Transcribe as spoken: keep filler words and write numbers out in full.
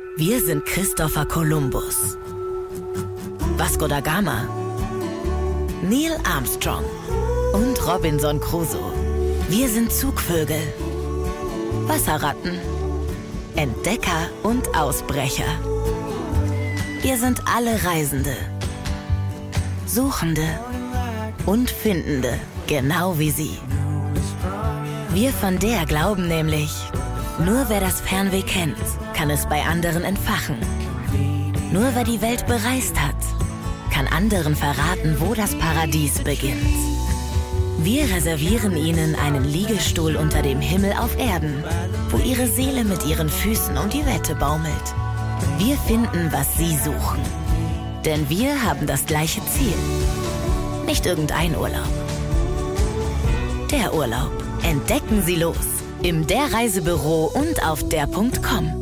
Wir sind Christopher Columbus, Vasco da Gama, Neil Armstrong und Robinson Crusoe. Wir sind Zugvögel, Wasserratten, Entdecker und Ausbrecher. Wir sind alle Reisende, Suchende und Findende, genau wie Sie. Wir von der glauben nämlich, nur wer das Fernweh kennt, kann es bei anderen entfachen. Nur wer die Welt bereist hat, kann anderen verraten, wo das Paradies beginnt. Wir reservieren Ihnen einen Liegestuhl unter dem Himmel auf Erden, wo Ihre Seele mit Ihren Füßen um die Wette baumelt. Wir finden, was Sie suchen. Denn wir haben das gleiche Ziel. Nicht irgendein Urlaub. Der Urlaub. Entdecken Sie los. Im der Reisebüro und auf der Punkt com.